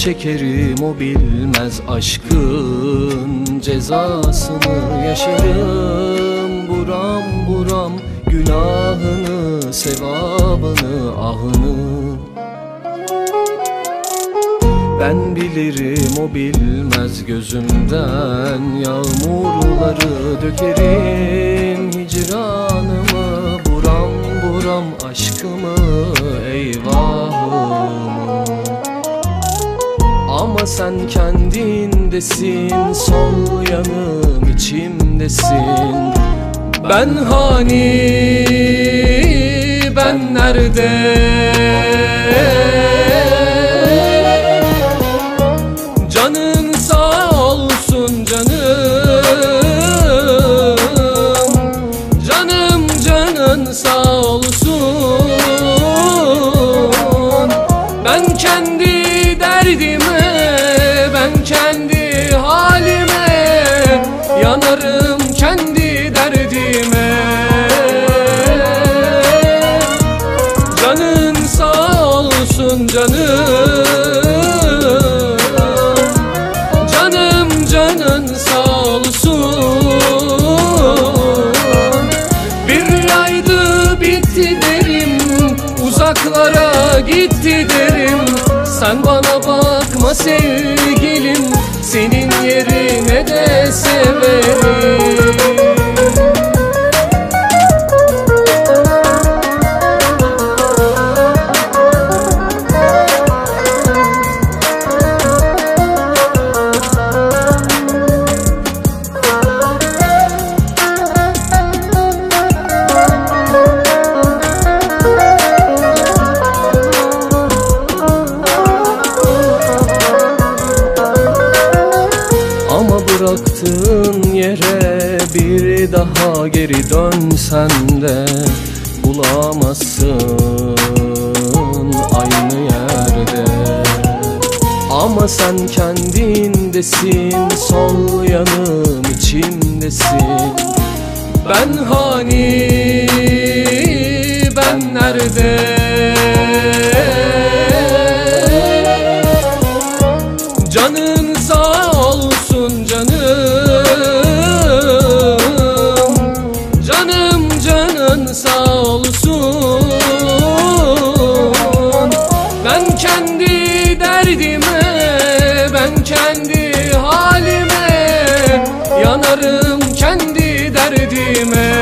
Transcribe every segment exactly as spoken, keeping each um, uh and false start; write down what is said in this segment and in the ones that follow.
çekerim, o bilmez aşkın cezasını. Yaşarım buram buram günahını, sevabını, ahını. Ben bilirim, o bilmez, gözümden yağmurları dökerim hicranımı, buram buram aşkımı, eyvahımı. Ama sen kendindesin, sol yanım içimdesin. Ben hani, ben nerede? Canın sağ olsun canım, canım canın sağ olsun. Ben kendi derdime, ben kendi halime yanarım, kendi derdime. Canın sağ olsun canım, canın sağ olsun. Bir yaydı bitti derim, uzaklara gitti derim. Sen bana bakma sevgilim, senin yerine de severim. Bıraktığın yere bir daha geri dönsen de bulamazsın aynı yerde. Ama sen kendindesin, sol yanım içimdesin. Ben hani, ben nerede? Canın sağ olsun canım, canım canın sağ olsun. Ben kendi derdime, ben kendi halime yanarım, kendi derdime.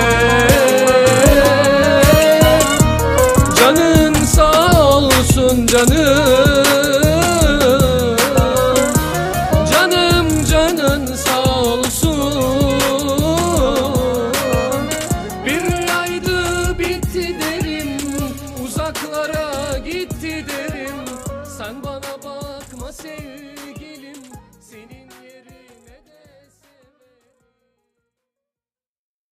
Canın sağ olsun canım,